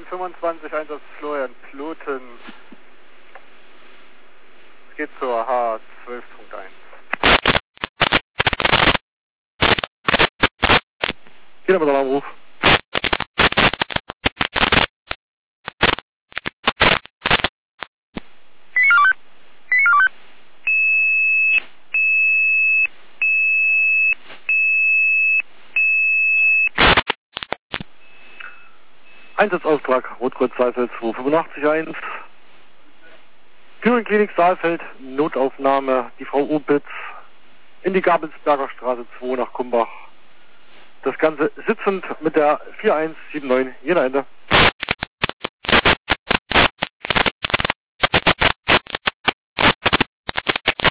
25 Einsatz Florian Ploten. Es geht zur H12.1. Geht aber der Anruf. Einsatzauftrag Rotkreuz Saalfeld 2881. Kürenklinik Saalfeld, Notaufnahme, die Frau Opitz in die Gabelsberger Straße 2 nach Kumbach. Das Ganze sitzend mit der 4179, jener Ende.